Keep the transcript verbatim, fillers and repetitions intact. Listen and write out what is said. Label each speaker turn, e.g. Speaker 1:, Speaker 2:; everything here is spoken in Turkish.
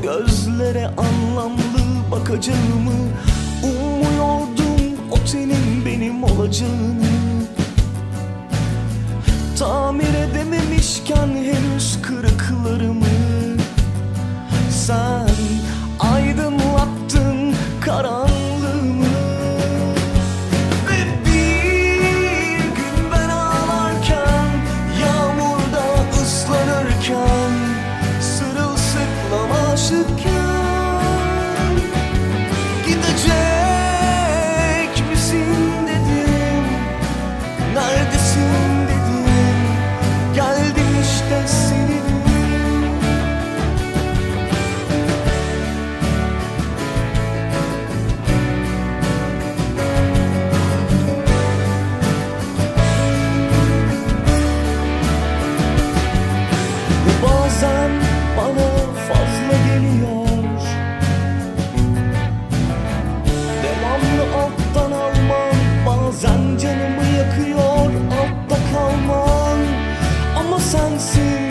Speaker 1: gözlere anlamlı bakacağımı, ummuyordum o tenin benim olacağını. Tamir edememişken henüz kırıklarımı sen aydınlattın karanlığımı. Ve bir gün ben ağlarken, yağmurda ıslanırken, sırılsıklam aşıkken, gidecek misin dedim, neredesin dedim, geldim işte senin. Bazen bana fazla geliyor, devamlı alttan alman, bazen canımı yakıyor altta kalman. Ama sensin